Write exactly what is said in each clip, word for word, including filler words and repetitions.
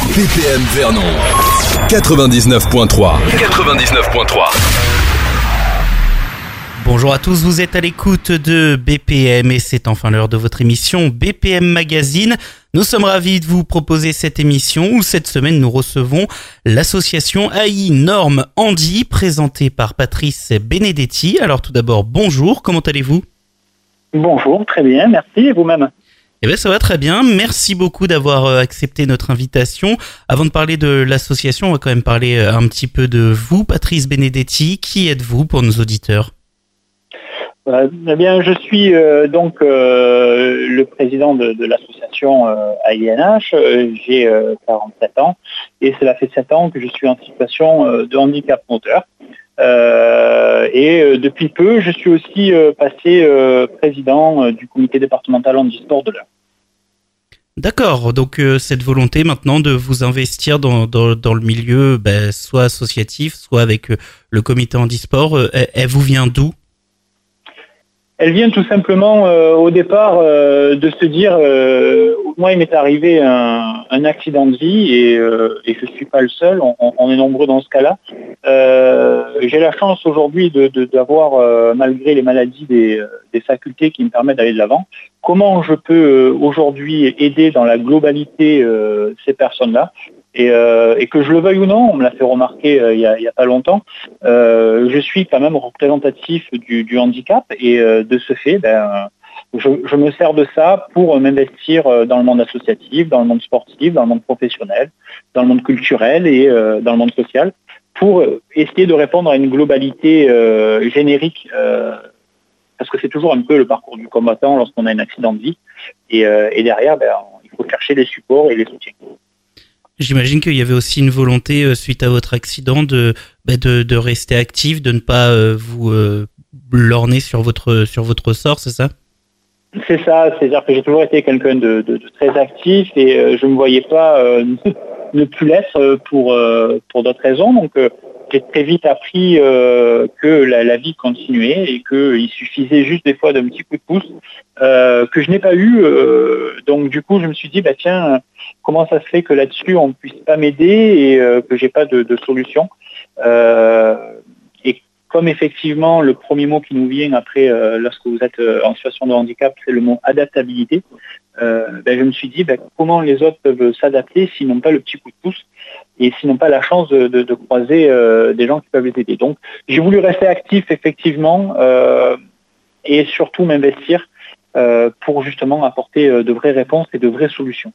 B P M Vernon quatre-vingt-dix-neuf point trois. quatre-vingt-dix-neuf point trois. Bonjour à tous, vous êtes à l'écoute de B P M et c'est enfin l'heure de votre émission B P M Magazine. Nous sommes ravis de vous proposer cette émission où cette semaine nous recevons l'association A I Normes Handi présentée par Patrice Benedetti. Alors tout d'abord, bonjour, comment allez-vous ? Bonjour, très bien, merci, et vous-même ? Eh bien, ça va très bien. Merci beaucoup d'avoir accepté notre invitation. Avant de parler de l'association, on va quand même parler un petit peu de vous, Patrice Benedetti. Qui êtes-vous pour nos auditeurs ? Euh, eh bien, je suis euh, donc euh, le président de, de l'association euh, A I N H. Euh, j'ai euh, quarante-sept ans et cela fait sept ans que je suis en situation euh, de handicap moteur. Euh, et euh, depuis peu, je suis aussi euh, passé euh, président euh, du comité départemental handisport de l'Eure. D'accord, donc euh, cette volonté maintenant de vous investir dans, dans, dans le milieu, ben, soit associatif, soit avec euh, le comité handisport, euh, elle, elle vous vient d'où ? Elle vient tout simplement euh, au départ euh, de se dire, euh, moi il m'est arrivé un, un accident de vie et, euh, et je ne suis pas le seul, on, on est nombreux dans ce cas-là. Euh, j'ai la chance aujourd'hui de, de, d'avoir, euh, malgré les maladies, des, des facultés qui me permettent d'aller de l'avant. Comment je peux euh, aujourd'hui aider dans la globalité euh, ces personnes-là ? Et, euh, et que je le veuille ou non, on me l'a fait remarquer euh, il n'y a, a pas longtemps, euh, je suis quand même représentatif du, du handicap et euh, de ce fait, ben, je, je me sers de ça pour m'investir dans le monde associatif, dans le monde sportif, dans le monde professionnel, dans le monde culturel et euh, dans le monde social, pour essayer de répondre à une globalité euh, générique, euh, parce que c'est toujours un peu le parcours du combattant lorsqu'on a un accident de vie, et, euh, et derrière, ben, il faut chercher les supports et les soutiens. J'imagine qu'il y avait aussi une volonté, euh, suite à votre accident, de, bah de, de rester actif, de ne pas euh, vous euh, lorner sur votre, sur votre sort, c'est ça ? C'est ça, c'est-à-dire que j'ai toujours été quelqu'un de, de, de très actif et euh, je ne me voyais pas euh, ne plus l'être pour, euh, pour d'autres raisons. Donc euh, j'ai très vite appris euh, que la, la vie continuait et qu'il suffisait juste des fois d'un petit coup de pouce euh, que je n'ai pas eu. Euh, donc du coup, je me suis dit, bah, tiens, comment ça se fait que là-dessus, on ne puisse pas m'aider et euh, que je n'ai pas de, de solution euh, et comme effectivement, le premier mot qui nous vient après, euh, lorsque vous êtes euh, en situation de handicap, c'est le mot adaptabilité, euh, ben, je me suis dit, ben, comment les autres peuvent s'adapter s'ils n'ont pas le petit coup de pouce et s'ils n'ont pas la chance de, de, de croiser euh, des gens qui peuvent les aider. Donc, j'ai voulu rester actif, effectivement, euh, et surtout m'investir euh, pour justement apporter euh, de vraies réponses et de vraies solutions.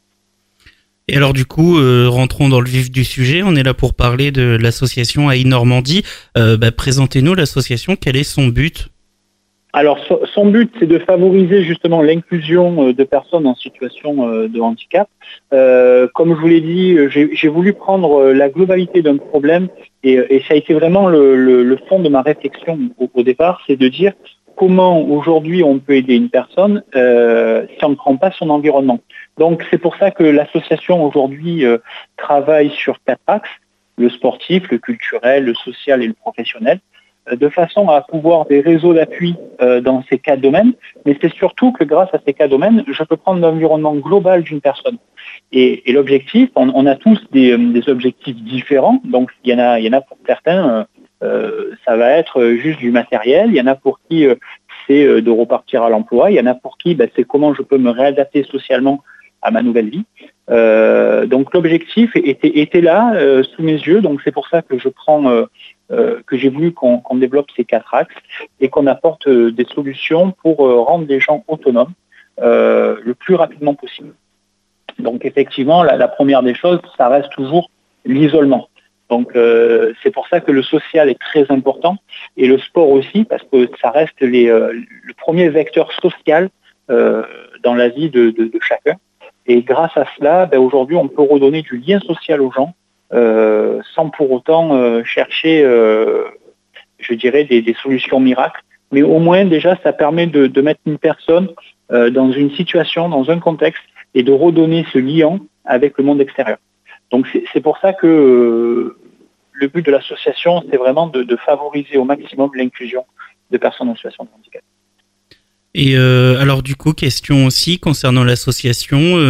Et alors du coup, euh, rentrons dans le vif du sujet. On est là pour parler de l'association A I Normes Handi. Euh, bah, présentez-nous l'association. Quel est son but ? Alors son but, c'est de favoriser justement l'inclusion de personnes en situation de handicap. Euh, comme je vous l'ai dit, j'ai, j'ai voulu prendre la globalité d'un problème et, et ça a été vraiment le, le, le fond de ma réflexion au, au départ, c'est de dire comment aujourd'hui on peut aider une personne euh, si on ne prend pas son environnement. Donc c'est pour ça que l'association aujourd'hui euh, travaille sur quatre axes, le sportif, le culturel, le social et le professionnel, euh, de façon à pouvoir des réseaux d'appui euh, dans ces quatre domaines, mais c'est surtout que grâce à ces quatre domaines, je peux prendre l'environnement global d'une personne. Et, et l'objectif, on, on a tous des, des objectifs différents, donc il y en a, il y en a pour certains, euh, euh, ça va être juste du matériel, il y en a pour qui euh, c'est euh, de repartir à l'emploi, il y en a pour qui ben, c'est comment je peux me réadapter socialement à ma nouvelle vie. Euh, donc l'objectif était, était là, euh, sous mes yeux, donc c'est pour ça que je prends, euh, euh, que j'ai voulu qu'on, qu'on développe ces quatre axes et qu'on apporte euh, des solutions pour euh, rendre les gens autonomes euh, le plus rapidement possible. Donc effectivement, la, la première des choses, ça reste toujours l'isolement. Donc euh, c'est pour ça que le social est très important et le sport aussi, parce que ça reste les, euh, le premier vecteur social euh, dans la vie de, de, de chacun. Et grâce à cela, ben aujourd'hui, on peut redonner du lien social aux gens euh, sans pour autant euh, chercher, euh, je dirais, des, des solutions miracles. Mais au moins, déjà, ça permet de, de mettre une personne euh, dans une situation, dans un contexte, et de redonner ce lien avec le monde extérieur. Donc, c'est, c'est pour ça que euh, le but de l'association, c'est vraiment de, de favoriser au maximum l'inclusion de personnes en situation de handicap. Et euh, alors du coup, question aussi concernant l'association, euh,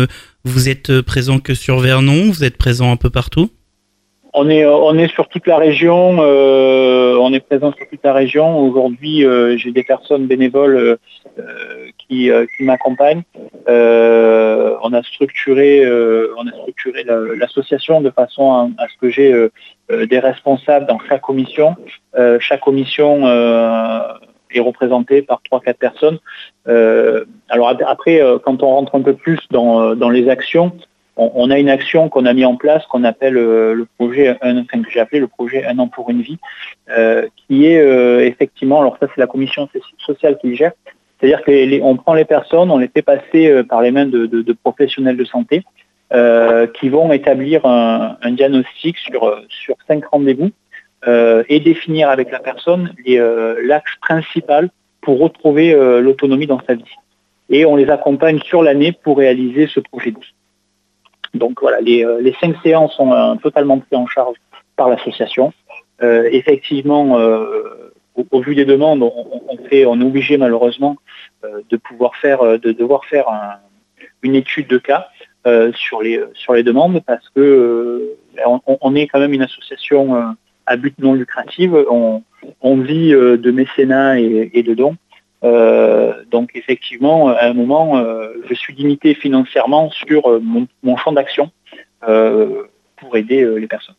Vous êtes présent que sur Vernon, vous êtes présent un peu partout ? On est, on est sur toute la région, euh, on est présent sur toute la région. Aujourd'hui, euh, j'ai des personnes bénévoles euh, qui, euh, qui m'accompagnent. Euh, on a structuré, euh, on a structuré la, l'association de façon à, à ce que j'ai euh, des responsables dans chaque commission. Euh, chaque commission euh, est représentée par trois quatre personnes. Euh, alors après, quand on rentre un peu plus dans, dans les actions, on a une action qu'on a mis en place, qu'on appelle euh, le projet, un, enfin, que j'ai appelé le projet Un an pour une vie, euh, qui est euh, effectivement, alors ça c'est la commission sociale qui le gère, c'est-à-dire qu'on prend les personnes, on les fait passer euh, par les mains de, de, de professionnels de santé euh, qui vont établir un, un diagnostic sur, sur cinq rendez-vous euh, et définir avec la personne les, euh, l'axe principal pour retrouver euh, l'autonomie dans sa vie. Et on les accompagne sur l'année pour réaliser ce projet de vie. Donc voilà, les, les cinq séances sont euh, totalement prises en charge par l'association. Euh, effectivement, euh, au, au vu des demandes, on, on, fait, on est obligé malheureusement euh, de pouvoir faire, de devoir faire un, une étude de cas euh, sur, les, sur les demandes parce que euh, on, on est quand même une association euh, à but non lucratif. On, on vit euh, de mécénat et, et de dons. Euh, donc effectivement, à un moment, euh, je suis limité financièrement sur euh, mon, mon champ d'action euh, pour aider euh, les personnes.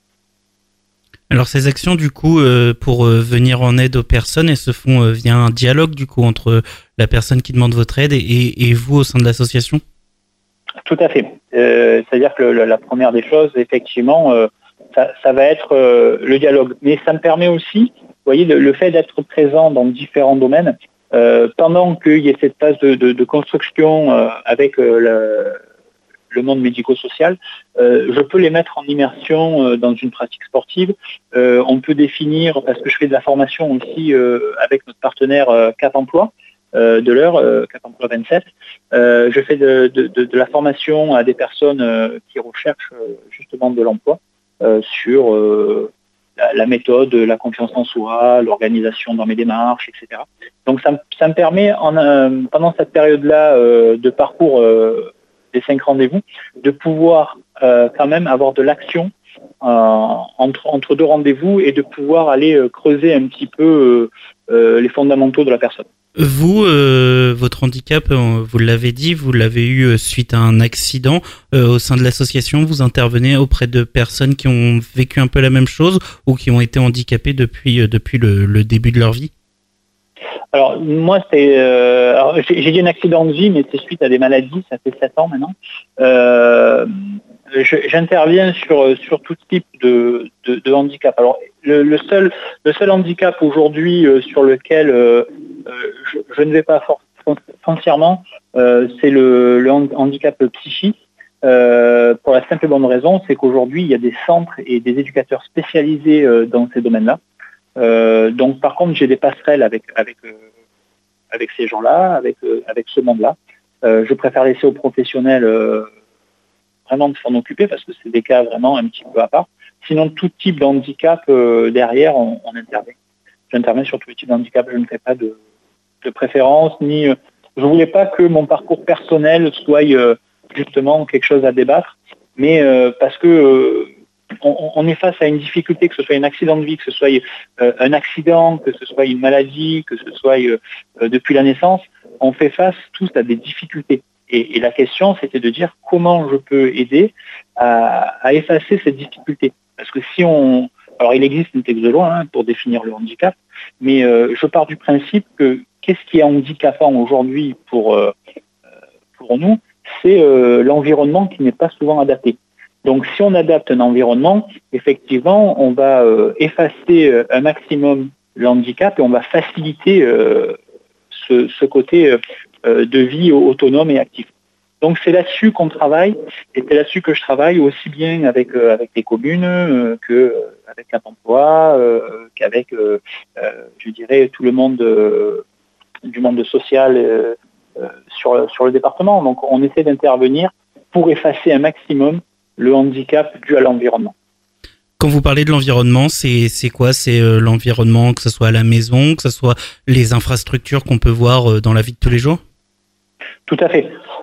Alors ces actions, du coup, euh, pour euh, venir en aide aux personnes, elles se font euh, via un dialogue, du coup, entre la personne qui demande votre aide et, et, et vous au sein de l'association ? Tout à fait. Euh, c'est-à-dire que le, la première des choses, effectivement, euh, ça, ça va être euh, le dialogue. Mais ça me permet aussi, vous voyez, le, le fait d'être présent dans différents domaines, Euh, pendant qu'il y ait cette phase de, de, de construction euh, avec euh, le, le monde médico-social, euh, je peux les mettre en immersion euh, dans une pratique sportive. Euh, on peut définir, parce que je fais de la formation aussi euh, avec notre partenaire euh, Cap Emploi, euh, de l'heure, euh, Cap Emploi vingt-sept. Euh, je fais de, de, de, de la formation à des personnes euh, qui recherchent euh, justement de l'emploi euh, sur... Euh, La, la méthode, la confiance en soi, l'organisation dans mes démarches, et cetera. Donc ça, ça me permet, en, euh, pendant cette période-là euh, de parcours euh, des cinq rendez-vous, de pouvoir euh, quand même avoir de l'action euh, entre, entre deux rendez-vous et de pouvoir aller euh, creuser un petit peu euh, euh, les fondamentaux de la personne. Vous, euh, votre handicap, vous l'avez dit, vous l'avez eu suite à un accident. Euh, au sein de l'association, vous intervenez auprès de personnes qui ont vécu un peu la même chose ou qui ont été handicapées depuis, depuis le, le début de leur vie ? Alors, moi, c'est, euh, alors, j'ai, j'ai dit un accident de vie, mais c'est suite à des maladies, ça fait sept ans maintenant. Euh, je, j'interviens sur, sur tout type de, de, de handicap. Alors, le, le, seul, le seul handicap aujourd'hui euh, sur lequel euh, je, je ne vais pas foncièrement, euh, c'est le, le handicap psychique. Euh, pour la simple et bonne raison, c'est qu'aujourd'hui, il y a des centres et des éducateurs spécialisés euh, dans ces domaines-là. Euh, donc, par contre, j'ai des passerelles avec, avec, euh, avec ces gens-là, avec, euh, avec ce monde-là. Euh, je préfère laisser aux professionnels euh, vraiment de s'en occuper parce que c'est des cas vraiment un petit peu à part. Sinon, tout type de handicap, euh, derrière, on, on intervient. J'interviens sur tous les types de handicap, je ne fais pas de, de préférence, ni euh, je ne voulais pas que mon parcours personnel soit euh, justement quelque chose à débattre, mais euh, parce que euh, on, on est face à une difficulté, que ce soit un accident de vie, que ce soit euh, un accident, que ce soit une maladie, que ce soit euh, depuis la naissance, on fait face tous à des difficultés. Et, et la question, c'était de dire comment je peux aider à, à effacer cette difficulté. Parce que si on... Alors, il existe une texte de loi hein, pour définir le handicap, mais euh, je pars du principe que qu'est-ce qui est handicapant aujourd'hui pour, euh, pour nous, c'est euh, l'environnement qui n'est pas souvent adapté. Donc, si on adapte un environnement, effectivement, on va euh, effacer euh, un maximum le handicap et on va faciliter euh, ce, ce côté euh, de vie autonome et actif. Donc, c'est là-dessus qu'on travaille et c'est là-dessus que je travaille aussi bien avec, euh, avec les communes euh, qu'avec Cap Emploi, euh, qu'avec, euh, euh, je dirais, tout le monde euh, du monde social euh, euh, sur, sur le département. Donc, on essaie d'intervenir pour effacer un maximum le handicap dû à l'environnement. Quand vous parlez de l'environnement, c'est, c'est quoi ? C'est euh, l'environnement, que ce soit à la maison, que ce soit les infrastructures qu'on peut voir euh, dans la vie de tous les jours ? Tout à fait.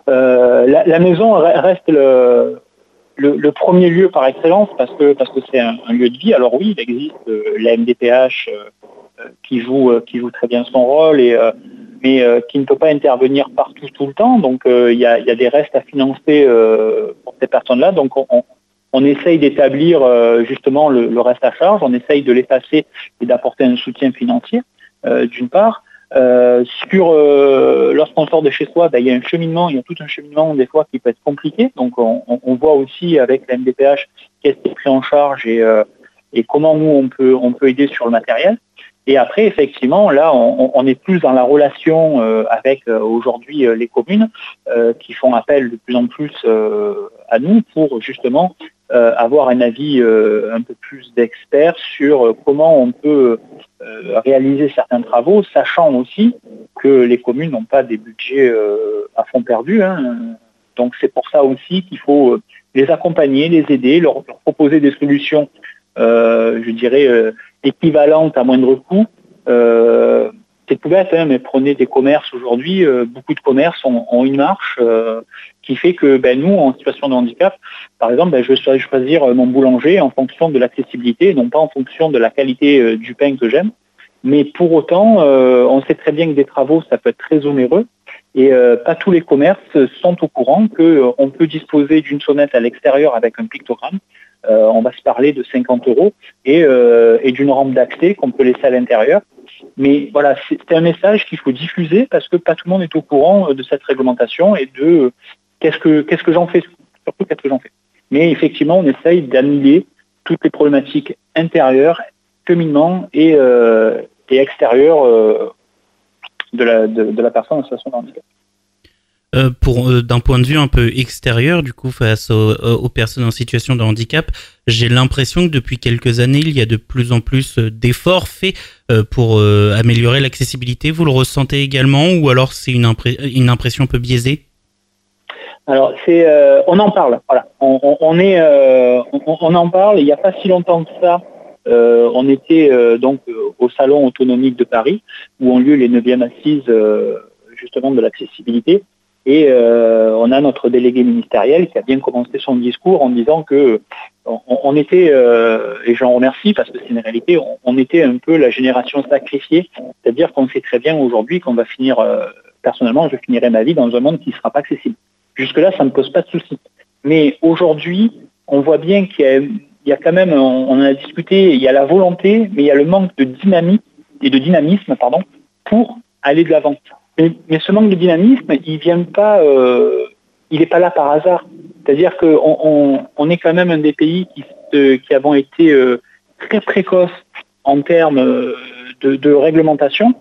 euh, la, la maison reste le, le, le premier lieu par excellence parce que parce que c'est un, un lieu de vie. Alors oui, il existe euh, la M D P H euh, qui joue euh, qui joue très bien son rôle et euh, mais euh, qui ne peut pas intervenir partout tout le temps. Donc il euh, y, a, y a des restes à financer euh, pour ces personnes-là. Donc on, on, on essaye d'établir euh, justement le, le reste à charge. On essaye de l'effacer et d'apporter un soutien financier euh, d'une part. Euh, sur euh, lorsqu'on sort de chez soi, ben, il y a un cheminement, il y a tout un cheminement des fois qui peut être compliqué. Donc on, on voit aussi avec la M D P H qu'est-ce qui est pris en charge et, euh, et comment nous on peut on peut aider sur le matériel. Et après effectivement là on, on est plus dans la relation euh, avec euh, aujourd'hui euh, les communes euh, qui font appel de plus en plus euh, à nous pour justement euh, avoir un avis euh, un peu plus d'experts sur euh, comment on peut euh, réaliser certains travaux, sachant aussi que les communes n'ont pas des budgets euh, à fond perdu. Hein. Donc c'est pour ça aussi qu'il faut les accompagner, les aider, leur, leur proposer des solutions, euh, je dirais, euh, équivalentes à moindre coût. Euh, c'est tout bête, hein, mais prenez des commerces aujourd'hui, euh, beaucoup de commerces ont, ont une marche euh, qui fait que ben, nous, en situation de handicap, par exemple, ben, je vais choisir mon boulanger en fonction de l'accessibilité, non pas en fonction de la qualité euh, du pain que j'aime. Mais pour autant, euh, on sait très bien que des travaux, ça peut être très onéreux. Et euh, pas tous les commerces sont au courant qu'on euh, peut disposer d'une sonnette à l'extérieur avec un pictogramme. Euh, on va se parler de cinquante euros et, euh, et d'une rampe d'accès qu'on peut laisser à l'intérieur. Mais voilà, c'est, c'est un message qu'il faut diffuser parce que pas tout le monde est au courant de cette réglementation et de euh, qu'est-ce que qu'est-ce que j'en fais, surtout qu'est-ce que j'en fais. Mais effectivement, on essaye d'annuler toutes les problématiques intérieures, cheminement et, euh, et extérieures euh, de la de, de la personne en situation de handicap. Euh, pour euh, d'un point de vue un peu extérieur, du coup, face aux, aux personnes en situation de handicap, j'ai l'impression que depuis quelques années, il y a de plus en plus d'efforts faits euh, pour euh, améliorer l'accessibilité. Vous le ressentez également, ou alors c'est une, impré- une impression un peu biaisée? Alors, c'est, euh, on en parle. Voilà, on, on, on est, euh, on, on en parle. Il n'y a pas si longtemps que ça. Euh, on était euh, donc au Salon autonomique de Paris, où ont lieu les neuvièmes assises euh, justement de l'accessibilité. Et euh, on a notre délégué ministériel qui a bien commencé son discours en disant que on, on était, euh, et j'en remercie parce que c'est une réalité, on, on était un peu la génération sacrifiée, c'est-à-dire qu'on sait très bien aujourd'hui qu'on va finir, euh, personnellement, je finirai ma vie dans un monde qui ne sera pas accessible. Jusque-là, ça ne me pose pas de souci. Mais aujourd'hui, on voit bien qu'il y a, il y a quand même, on, on en a discuté, il y a la volonté, mais il y a le manque de dynamique et de dynamisme, pardon, pour aller de l'avant. Mais, mais ce manque de dynamisme, il vient pas, euh, il n'est pas là par hasard. C'est-à-dire qu'on on, on est quand même un des pays qui, euh, qui avons été euh, très précoces en termes de, de réglementation.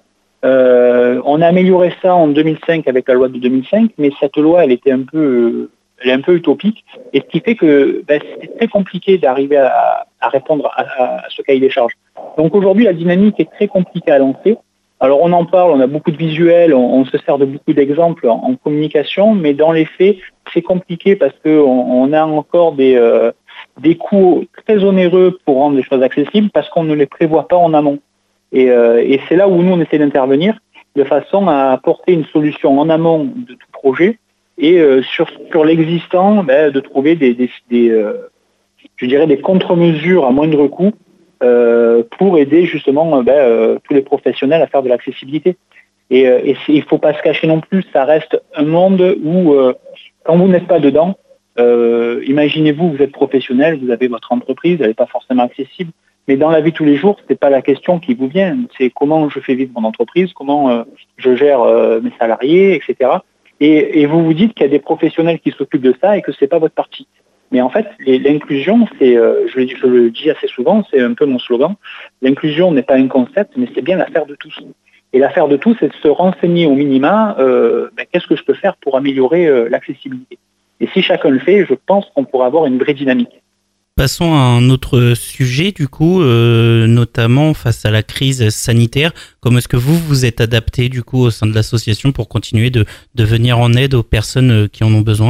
Euh, on a amélioré ça en deux mille cinq avec la loi de deux mille cinq, mais cette loi, elle était un peu, euh, elle est un peu utopique, et ce qui fait que ben, c'est très compliqué d'arriver à, à répondre à, à ce cahier des charges. Donc aujourd'hui, la dynamique est très compliquée à lancer. Alors on en parle, on a beaucoup de visuels, on, on se sert de beaucoup d'exemples en, en communication, mais dans les faits, c'est compliqué parce qu'on on a encore des, euh, des coûts très onéreux pour rendre les choses accessibles parce qu'on ne les prévoit pas en amont. Et, euh, et c'est là où nous, on essaie d'intervenir de façon à apporter une solution en amont de tout projet et euh, sur, sur l'existant, ben, de trouver des, des, des euh, je dirais des contre-mesures à moindre coût Euh, pour aider justement ben, euh, tous les professionnels à faire de l'accessibilité. Et, euh, et il ne faut pas se cacher non plus, ça reste un monde où, euh, quand vous n'êtes pas dedans, euh, imaginez-vous, vous êtes professionnel, vous avez votre entreprise, elle n'est pas forcément accessible, mais dans la vie de tous les jours, ce n'est pas la question qui vous vient, c'est comment je fais vivre mon entreprise, comment euh, je gère euh, mes salariés, et cetera. Et, et vous vous dites qu'il y a des professionnels qui s'occupent de ça et que ce n'est pas votre partie. Mais en fait, les, l'inclusion, c'est, euh, je, je le dis assez souvent, c'est un peu mon slogan, l'inclusion n'est pas un concept, mais c'est bien l'affaire de tous. Et l'affaire de tous, c'est de se renseigner au minima, euh, ben, qu'est-ce que je peux faire pour améliorer euh, l'accessibilité. Et si chacun le fait, je pense qu'on pourra avoir une vraie dynamique. Passons à un autre sujet, du coup, euh, notamment face à la crise sanitaire. Comment est-ce que vous vous êtes adapté, du coup, au sein de l'association pour continuer de, de venir en aide aux personnes qui en ont besoin ?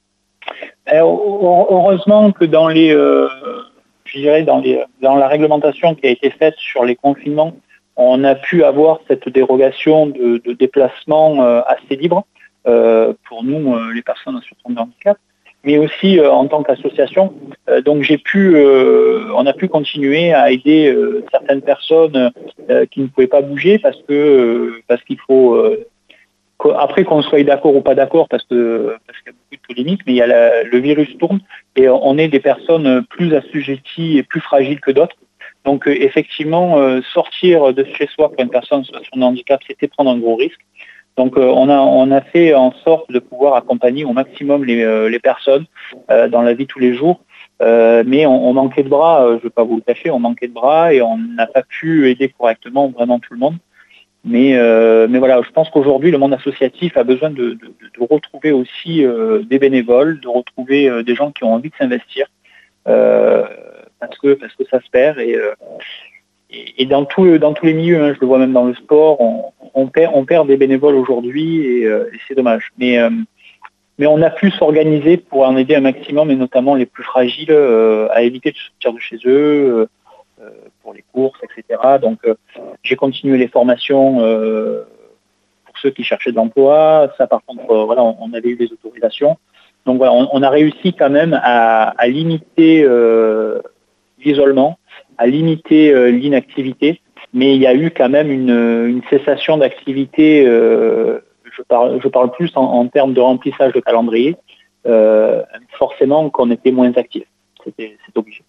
Heureusement que dans les, euh, je dirais dans les, dans la réglementation qui a été faite sur les confinements, on a pu avoir cette dérogation de, de déplacement euh, assez libre. euh, pour nous, euh, les personnes en situation de handicap, mais aussi euh, en tant qu'association. Euh, donc j'ai pu, euh, on a pu continuer à aider euh, certaines personnes euh, qui ne pouvaient pas bouger parce que euh, parce qu'il faut euh, après qu'on soit d'accord ou pas d'accord, parce que parce qu'il y a beaucoup de polémiques, mais il y a la, le virus tourne et on est des personnes plus assujetties et plus fragiles que d'autres. Donc euh, effectivement, euh, sortir de chez soi pour une personne en situation de handicap, c'était prendre un gros risque. Donc euh, on a on a fait en sorte de pouvoir accompagner au maximum les, euh, les personnes euh, dans la vie de tous les jours. Euh, mais on, on manquait de bras, euh, je ne vais pas vous le cacher, on manquait de bras et on n'a pas pu aider correctement vraiment tout le monde. Mais, euh, mais voilà, je pense qu'aujourd'hui, le monde associatif a besoin de, de, de retrouver aussi euh, des bénévoles, de retrouver euh, des gens qui ont envie de s'investir, euh, parce que parce que ça se perd. Et, euh, et, et dans, tout, dans tous les milieux, hein, je le vois même dans le sport, on, on, perd, on perd des bénévoles aujourd'hui et, euh, et c'est dommage. Mais, euh, mais on a pu s'organiser pour en aider un maximum, et notamment les plus fragiles, euh, à éviter de sortir de chez eux, euh, pour les courses, et cetera. Donc, euh, j'ai continué les formations euh, pour ceux qui cherchaient de l'emploi. Ça, par contre, euh, voilà, on, on avait eu les autorisations. Donc voilà, on, on a réussi quand même à, à limiter euh, l'isolement, à limiter euh, l'inactivité, mais il y a eu quand même une, une cessation d'activité. Euh, je parle, je parle plus en, en termes de remplissage de calendrier. Euh, forcément, qu'on était moins actifs. C'était, c'est obligé.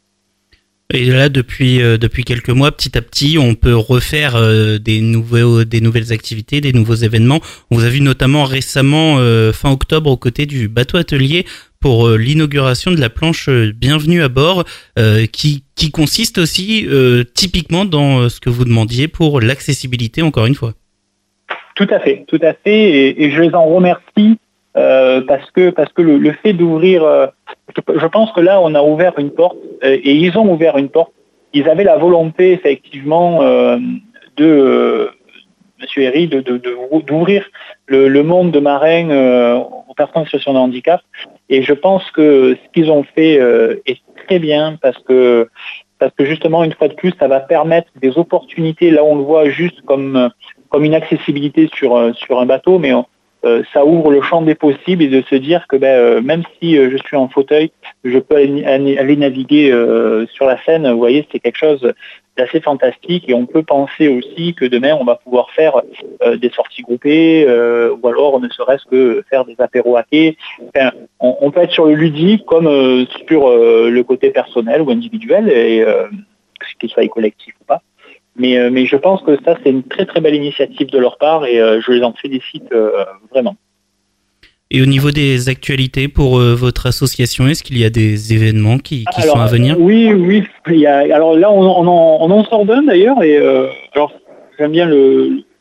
Et là, depuis euh, depuis quelques mois, petit à petit, on peut refaire euh, des nouveaux des nouvelles activités, des nouveaux événements. On vous a vu notamment récemment euh, fin octobre aux côtés du bateau atelier pour euh, l'inauguration de la planche euh, Bienvenue à bord, euh, qui qui consiste aussi euh, typiquement dans ce que vous demandiez pour l'accessibilité, encore une fois. Tout à fait, tout à fait, et, et je les en remercie. Euh, parce que parce que le, le fait d'ouvrir, euh, je, je pense que là on a ouvert une porte euh, et ils ont ouvert une porte. Ils avaient la volonté effectivement euh, de euh, Monsieur Herry de, de, de d'ouvrir le, le monde de marins euh, aux personnes en situation de handicap. Et je pense que ce qu'ils ont fait euh, est très bien parce que parce que justement une fois de plus ça va permettre des opportunités. Là on le voit juste comme comme une accessibilité sur sur un bateau, mais on, Euh, ça ouvre le champ des possibles et de se dire que ben, euh, même si euh, je suis en fauteuil, je peux aller, aller naviguer euh, sur la Seine. Vous voyez, c'est quelque chose d'assez fantastique et on peut penser aussi que demain on va pouvoir faire euh, des sorties groupées euh, ou alors ne serait-ce que faire des apéros à quai. Enfin, on, on peut être sur le ludique comme euh, sur euh, le côté personnel ou individuel, et euh, qu'il soit collectif ou pas. Mais, euh, mais je pense que ça, c'est une très très belle initiative de leur part et euh, je les en félicite euh, vraiment. Et au niveau des actualités pour euh, votre association, est-ce qu'il y a des événements qui, qui alors, sont à venir ? Oui, oui. Il y a, alors là, on, on, en, on en sort d'un d'ailleurs et euh, alors j'aime bien le,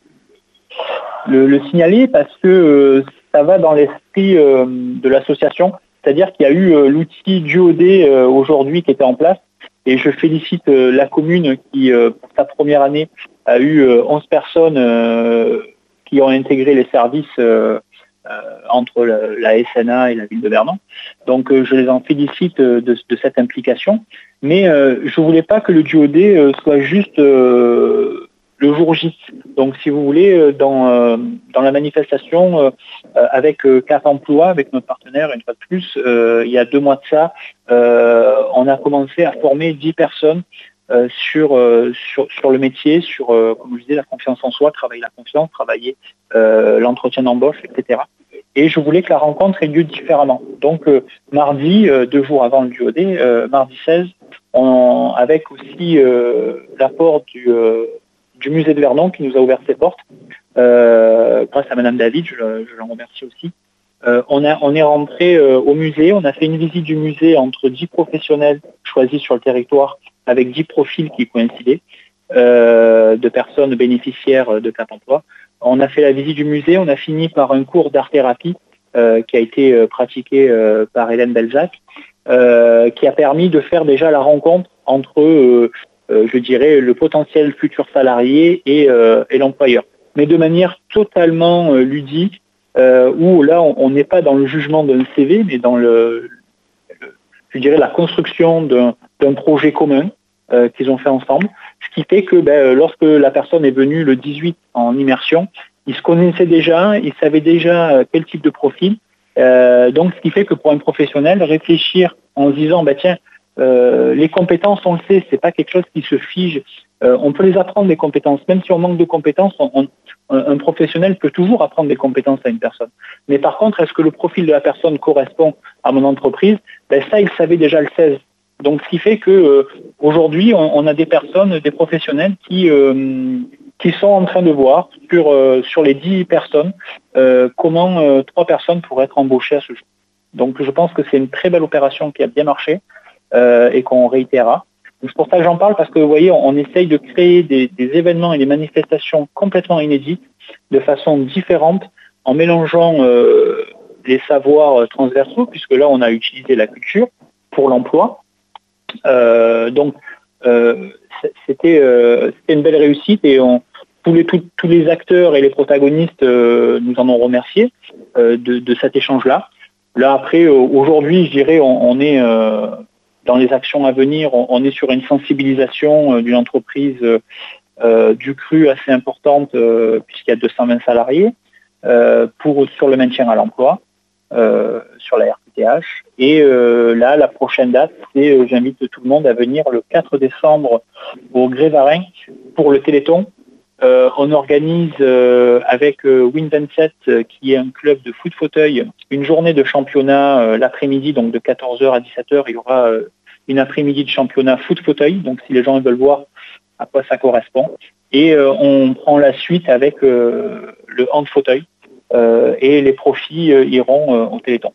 le, le signaler parce que euh, ça va dans l'esprit euh, de l'association. C'est-à-dire qu'il y a eu euh, l'outil Duodé euh, aujourd'hui qui était en place. Et je félicite euh, la commune qui, euh, pour sa première année, a eu euh, onze personnes euh, qui ont intégré les services euh, euh, entre la, la S N A et la ville de Vernon. Donc euh, je les en félicite euh, de, de cette implication. Mais euh, je ne voulais pas que le Duodé euh, soit juste euh, le jour J. Donc si vous voulez, dans, euh, dans la manifestation euh, avec euh, Cap Emploi, avec notre partenaire, une fois de plus, euh, il y a deux mois de ça, euh, on a commencé à former dix personnes euh, sur, euh, sur, sur le métier, sur, euh, comme je disais, la confiance en soi, travailler la confiance, travailler euh, l'entretien d'embauche, et cetera. Et je voulais que la rencontre ait lieu différemment. Donc euh, mardi, euh, deux jours avant le Duodé, euh, mardi seize, on, avec aussi euh, l'apport du... Euh, du musée de Vernon qui nous a ouvert ses portes, euh, grâce à Madame David, je, je l'en remercie aussi. Euh, on, a, on est rentré euh, au musée, on a fait une visite du musée entre dix professionnels choisis sur le territoire avec dix profils qui coïncidaient, euh, de personnes bénéficiaires de Cap Emploi. On a fait la visite du musée, on a fini par un cours d'art-thérapie euh, qui a été euh, pratiqué euh, par Hélène Belzac, euh, qui a permis de faire déjà la rencontre entre euh, Euh, je dirais, le potentiel futur salarié et, euh, et l'employeur. Mais de manière totalement euh, ludique, euh, où là, on n'est pas dans le jugement d'un C V, mais dans le, le je dirais, la construction d'un, d'un projet commun euh, qu'ils ont fait ensemble. Ce qui fait que ben, lorsque la personne est venue le dix-huit en immersion, ils se connaissaient déjà, ils savaient déjà quel type de profil. Euh, donc, ce qui fait que pour un professionnel, réfléchir en se disant, bah tiens, euh, les compétences, on le sait, c'est pas quelque chose qui se fige. Euh, on peut les apprendre, les compétences. Même si on manque de compétences, on, on, un professionnel peut toujours apprendre des compétences à une personne. Mais par contre, est-ce que le profil de la personne correspond à mon entreprise? Ben, ça, il savait déjà le seize. Donc, ce qui fait que euh, aujourd'hui, on, on a des personnes, des professionnels qui euh, qui sont en train de voir sur euh, sur les dix personnes euh, comment euh, trois personnes pourraient être embauchées à ce jour. Donc, je pense que c'est une très belle opération qui a bien marché euh, et qu'on réitérera. C'est pour ça que j'en parle, parce que vous voyez, on, on essaye de créer des, des événements et des manifestations complètement inédites, de façon différente, en mélangeant euh, les savoirs transversaux, puisque là, on a utilisé la culture pour l'emploi. Euh, donc, euh, c'était, euh, c'était une belle réussite et on, tous, les, tout, tous les acteurs et les protagonistes euh, nous en ont remercié euh, de, de cet échange-là. Là, après, euh, aujourd'hui, je dirais, on, on est... Euh, dans les actions à venir, on est sur une sensibilisation d'une entreprise euh, du cru assez importante, euh, puisqu'il y a deux cent vingt salariés, euh, pour, sur le maintien à l'emploi, euh, sur la R Q T H. Et euh, là, la prochaine date, c'est, euh, j'invite tout le monde à venir le quatre décembre au Grévarin pour le Téléthon. Euh, on organise euh, avec euh, Win vingt-sept, euh, qui est un club de foot fauteuil, une journée de championnat euh, l'après-midi, donc de quatorze heures à dix-sept heures. Il y aura euh, une après-midi de championnat foot fauteuil, donc si les gens veulent voir à quoi ça correspond. Et euh, on prend la suite avec euh, le hand fauteuil euh, et les profits euh, iront euh, au Téléthon.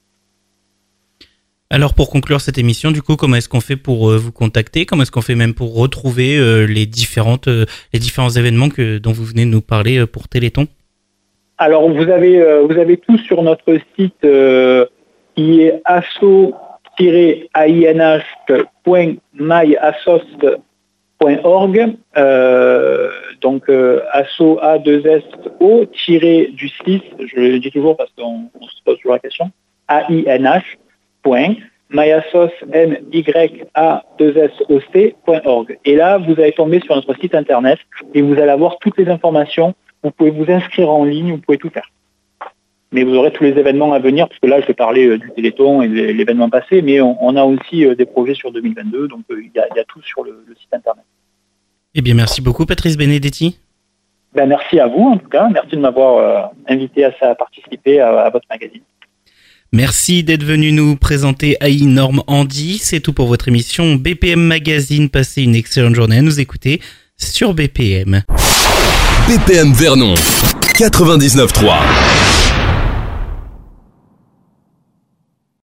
Alors pour conclure cette émission, du coup, comment est-ce qu'on fait pour euh, vous contacter? Comment est-ce qu'on fait même pour retrouver euh, les différentes euh, les différents événements que dont vous venez de nous parler euh, pour Téléthon? Alors vous avez euh, vous avez tout sur notre site euh, qui est asso tiret anh point my assos point org, euh, donc euh, asso a deux s o tiré du six, je le dis toujours parce qu'on on se pose toujours la question, A-I-N-H point myassos m y a deux s o c point org. Et là, vous allez tomber sur notre site internet et vous allez avoir toutes les informations. Vous pouvez vous inscrire en ligne, vous pouvez tout faire. Mais vous aurez tous les événements à venir, parce que là, je vais parler euh, du Téléthon et de l'événement passé, mais on, on a aussi euh, des projets sur deux mille vingt-deux, donc il euh, y, y a tout sur le, le site internet. Eh bien, merci beaucoup, Patrice Benedetti. Ben, merci à vous, en tout cas. Merci de m'avoir euh, invité à, à participer à, à votre magazine. Merci d'être venu nous présenter A I Norme Handy. C'est tout pour votre émission B P M Magazine. Passez une excellente journée à nous écouter sur B P M. B P M Vernon, quatre-vingt-dix-neuf trois.